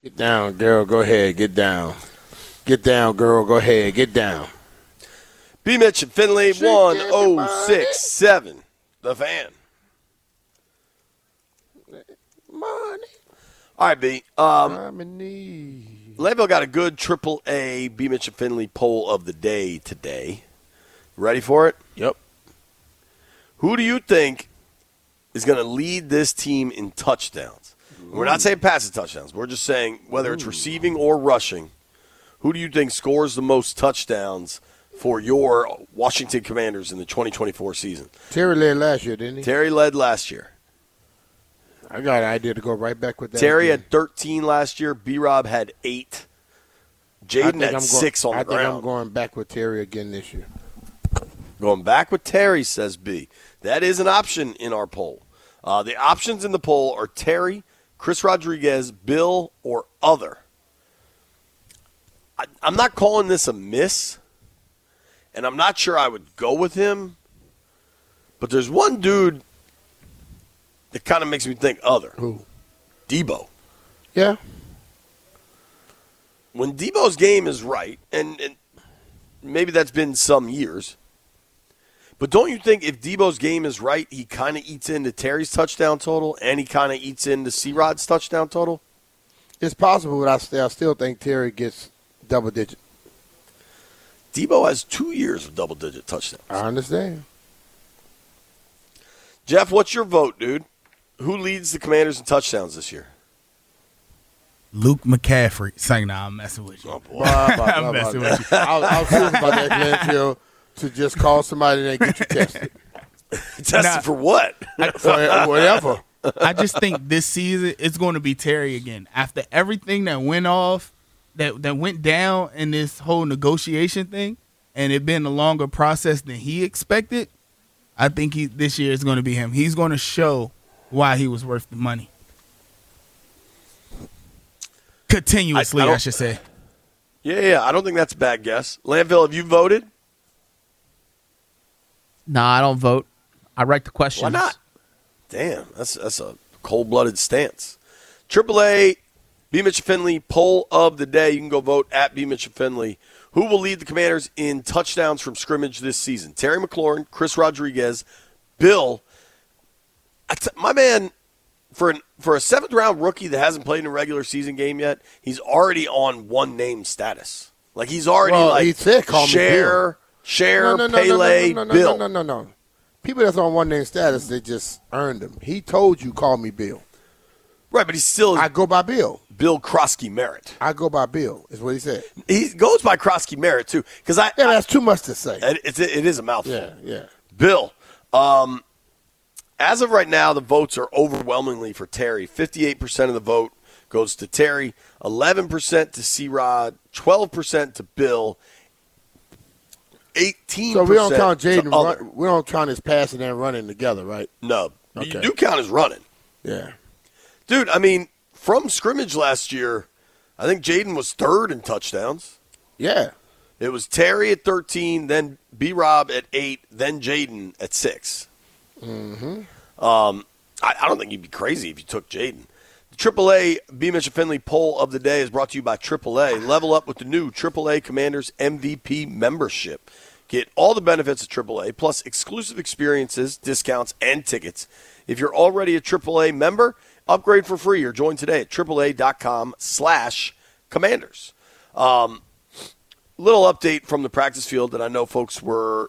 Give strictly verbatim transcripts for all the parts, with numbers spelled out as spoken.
Get down, girl. Go ahead. Get down. Get down, girl. Go ahead. Get down. B. Mitch and Finley, one oh six point seven. The Fan. Money. All right, B. Um, I'm in need. Layville got a good triple A B. Mitch and Finley poll of the day today. Ready for it? Yep. Who do you think is going to lead this team in touchdowns? Ooh. We're not saying passing touchdowns. We're just saying whether it's receiving or rushing. Who do you think scores the most touchdowns for your Washington Commanders in the twenty twenty-four season? Terry led last year, didn't he? Terry led last year. I got an idea to go right back with that. Terry again. had thirteen last year. B-Rob had eight. Jaden had I'm six go- on the I think ground. I'm going back with Terry again this year. Going back with Terry, says B. That is an option in our poll. Uh, the options in the poll are Terry, Chris Rodriguez, Bill, or other. I, I'm not calling this a miss, and I'm not sure I would go with him, but there's one dude that kind of makes me think other. Who? Debo. Yeah. When Debo's game is right, and, and maybe that's been some years, but don't you think if Debo's game is right, he kind of eats into Terry's touchdown total, and he kind of eats into C-Rod's touchdown total? It's possible, but I still, I still think Terry gets double digit. Debo has two years of double-digit touchdowns. I understand. Jeff, what's your vote, dude? Who leads the Commanders in touchdowns this year? Luke McCaffrey. Saying, nah, I'm messing with you. Oh, boy. Blah, blah, I'm blah, messing blah. with you. I, was- I was serious about that, Glenfield, to just call somebody and get you tested. Tested Nah. for what? For whatever. I just think this season it's going to be Terry again. After everything that went off, that that went down in this whole negotiation thing, and it been a longer process than he expected, I think he this year is going to be him. He's going to show why he was worth the money. Continuously, I, I I don't- should say. Yeah, yeah, I don't think that's a bad guess. Landville, have you voted? No, I don't vote. I write the questions. Why not? Damn, that's that's a cold-blooded stance. Triple A, B. Mitch Finley, poll of the day. You can go vote at B. Mitch Finley. Who will lead the Commanders in touchdowns from scrimmage this season? Terry McLaurin, Chris Rodriguez, Bill. I t- my man, for an, for a seventh-round rookie that hasn't played in a regular season game yet, he's already on one-name status. Like, he's already Well, like he said, "Call me Cher, Bill." Cher, No, no, no, Pele, no, no, no, Bill. No, no, no, no. People that's on one name status, they just earned them. He told you, call me Bill. Right, but he's still I go by Bill. Bill Krosky Merritt. I go by Bill, is what he said. He goes by Krosky Merritt, too. Because I, Yeah, I that's too much to say. it, it's, it is a mouthful. Yeah, yeah. Bill, um, as of right now, the votes are overwhelmingly for Terry. fifty-eight percent of the vote goes to Terry, eleven percent to C-Rod, twelve percent to Bill, eighteen percent So we don't count to Jaden. other. Run, we don't count his passing and running together, right? No, Okay. you do count as running. Yeah. Dude, I mean, from scrimmage last year, I think Jaden was third in touchdowns. Yeah. It was Terry at thirteen, then B-Rob at eight, then Jaden at six. Mm-hmm. Um, I, I don't think you'd be crazy if you took Jaden. The Triple A B. Mitchell Finley poll of the day is brought to you by Triple A. Level up with the new Triple A Commanders M V P membership. Get all the benefits of Triple A, plus exclusive experiences, discounts, and tickets. If you're already a Triple A member, upgrade for free or join today at triple a dot com slash commanders. Um, little update from the practice field that I know folks were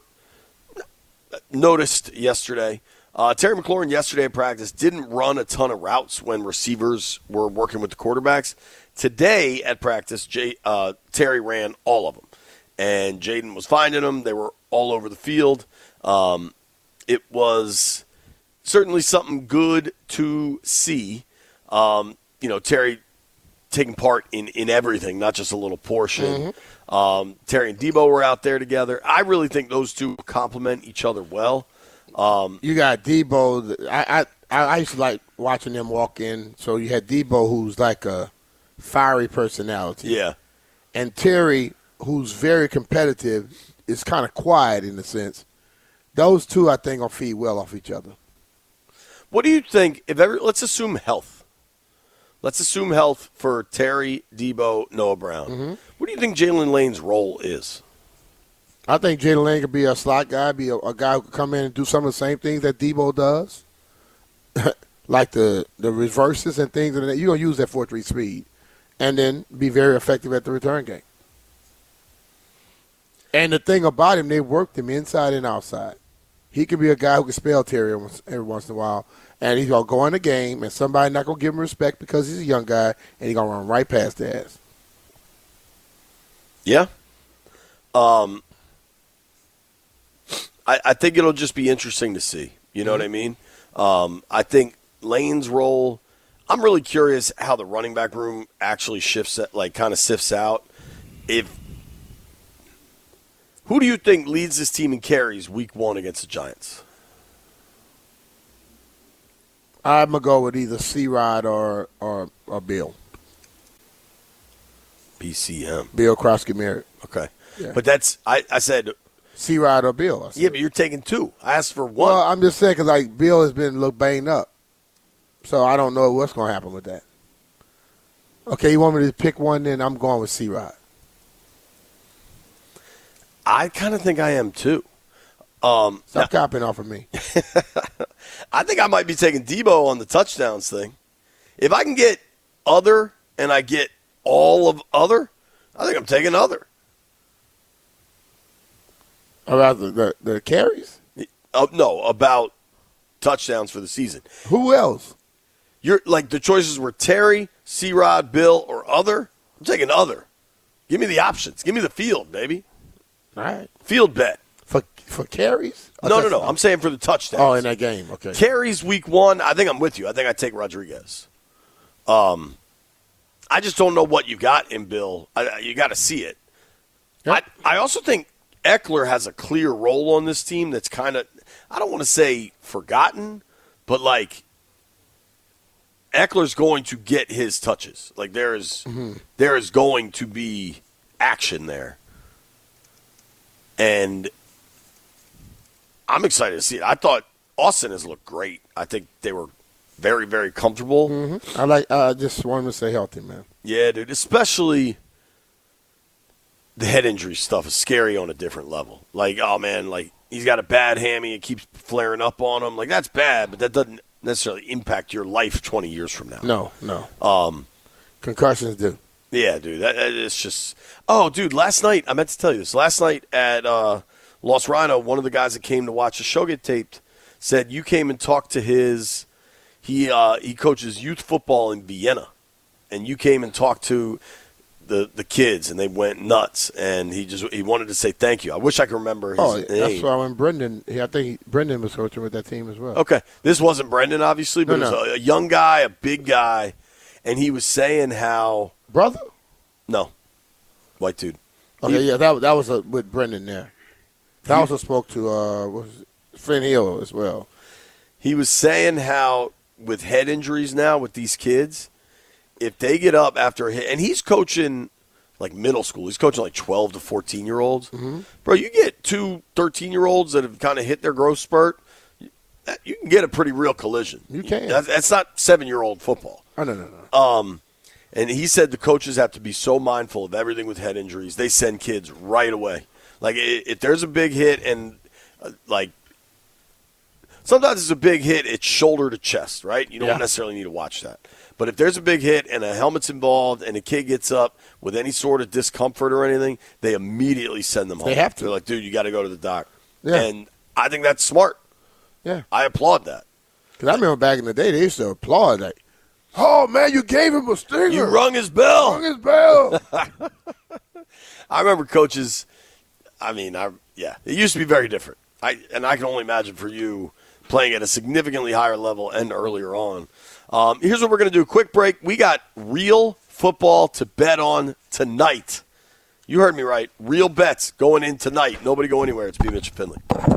noticed yesterday. Uh, Terry McLaurin yesterday in practice didn't run a ton of routes when receivers were working with the quarterbacks. Today at practice, Jay, uh, Terry ran all of them. And Jaden was finding them. They were all over the field. Um, it was certainly something good to see. Um, you know, Terry taking part in, in everything, not just a little portion. Mm-hmm. Um, Terry and Debo were out there together. I really think those two complement each other well. Um, You got Debo. I, I I used to like watching them walk in. So you had Debo, who's like a fiery personality. yeah. And Terry, who's very competitive, is kind of quiet in a sense. Those two, I think, will feed well off each other. What do you think, if ever, let's assume health. let's assume health for Terry, Debo, Noah Brown. Mm-hmm. What do you think Jalen Lane's role is? I think Jalen Lane could be a slot guy, be a, a guy who could come in and do some of the same things that Debo does, like the the reverses and things. And you're going to use that four three speed, and then be very effective at the return game. And the thing about him, they worked him inside and outside. He could be a guy who can spell Terry every once in a while, and he's going to go in the game, and somebody not going to give him respect because he's a young guy, and he's going to run right past their ass. Yeah. Um. I, I think it'll just be interesting to see. You know mm-hmm. what I mean? Um, I think Lane's role, I'm really curious how the running back room actually shifts, like kind of sifts out. If Who do you think leads this team in carries week one against the Giants? I'm going to go with either C-Rod or, or, or Bill. B C M. Bill Krosky-Merritt. Okay. Yeah. But that's, I, I said – C-Rod or Bill. Yeah, but you're taking two. I asked for one. Well, I'm just saying because like Bill has been a little banged up, so I don't know what's going to happen with that. Okay, you want me to pick one? Then I'm going with C-Rod. I kind of think I am too. Um, Stop now, copying off of me. I think I might be taking Debo on the touchdowns thing. If I can get other and I get all of other, I think I'm taking other. About the, the, the carries? Uh, no, about touchdowns for the season. Who else? You're like the choices were Terry, C-Rod, Bill, or other. I'm taking other. Give me the options. Give me the field, baby. All right. Field bet. For for carries? No, no, no. I'm saying for the touchdowns. Oh, in that game. Okay. Carries week one. I think I'm with you. I think I take Rodriguez. Um, I just don't know what you got in Bill. I, you got to see it. Yep. I I also think Eckler has a clear role on this team that's kind of, I don't want to say forgotten, but like Eckler's going to get his touches. Like there is, mm-hmm. there is going to be action there. And I'm excited to see it. I thought Austin has looked great. I think they were very, very comfortable. Mm-hmm. I like. I just want him to stay healthy, man. Yeah, dude. Especially the head injury stuff is scary on a different level. Like, oh, man, like he's got a bad hammy. It keeps flaring up on him. Like, that's bad, but that doesn't necessarily impact your life twenty years from now. No, no. Um, Concussions do. Yeah, dude. That, that, it's just – oh, dude, last night – I meant to tell you this. Last night at uh, Los Rhino, one of the guys that came to watch the show get taped said you came and talked to his – he uh, he coaches youth football in Vienna, and you came and talked to – The, the kids, and they went nuts, and he just he wanted to say thank you. I wish I could remember his oh, name. That's why when Brendan, I think he, Brendan was coaching with that team as well. Okay, this wasn't Brendan, obviously, but no, no. it was a, a young guy, a big guy, and he was saying how brother, no, white dude. Okay, he, yeah, that that was a, with Brendan there. That he, also spoke to uh, was Flynn Hill as well. He was saying how with head injuries now with these kids, if they get up after a hit, and he's coaching like middle school, he's coaching like twelve to fourteen-year-olds. Mm-hmm. Bro, you get two thirteen-year-olds that have kind of hit their growth spurt, you can get a pretty real collision. You can. That's, that's not seven-year-old football. Oh, no, no, no. Um, and he said the coaches have to be so mindful of everything with head injuries. They send kids right away. Like, if there's a big hit and, uh, like, sometimes it's a big hit, it's shoulder to chest, right? You don't yeah. necessarily need to watch that. But if there's a big hit and a helmet's involved and a kid gets up with any sort of discomfort or anything, they immediately send them home. They have to. They're like, dude, you got to go to the doc. Yeah. And I think that's smart. Yeah. I applaud that. Because I remember back in the day, they used to applaud that. Oh, man, you gave him a stinger. You rung his bell. Rung his bell. I remember coaches, I mean, I yeah, it used to be very different. I And I can only imagine for you playing at a significantly higher level and earlier on. Um, here's what we're going to do. Quick break. We got real football to bet on tonight. You heard me right. Real bets going in tonight. Nobody go anywhere. It's B. Mitch and Finley.